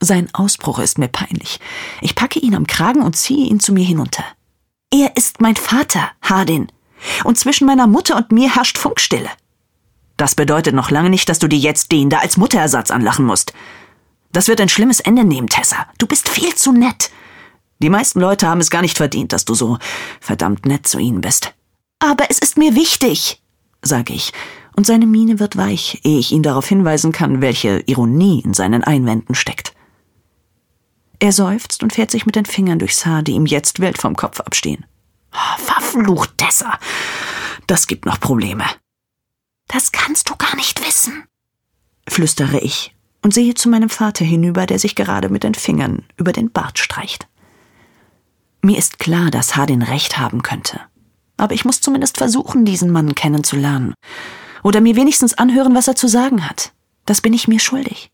Sein Ausbruch ist mir peinlich. Ich packe ihn am Kragen und ziehe ihn zu mir hinunter. Er ist mein Vater, Hardin. Und zwischen meiner Mutter und mir herrscht Funkstille. Das bedeutet noch lange nicht, dass du dir jetzt den da als Mutterersatz anlachen musst. Das wird ein schlimmes Ende nehmen, Tessa. Du bist viel zu nett. Die meisten Leute haben es gar nicht verdient, dass du so verdammt nett zu ihnen bist. Aber es ist mir wichtig, sage ich, und seine Miene wird weich, ehe ich ihn darauf hinweisen kann, welche Ironie in seinen Einwänden steckt. Er seufzt und fährt sich mit den Fingern durchs Haar, die ihm jetzt wild vom Kopf abstehen. Verflucht, Tessa. Das gibt noch Probleme. Das kannst du gar nicht wissen, flüstere ich und sehe zu meinem Vater hinüber, der sich gerade mit den Fingern über den Bart streicht. Mir ist klar, dass Hardin recht haben könnte. Aber ich muss zumindest versuchen, diesen Mann kennenzulernen. Oder mir wenigstens anhören, was er zu sagen hat. Das bin ich mir schuldig.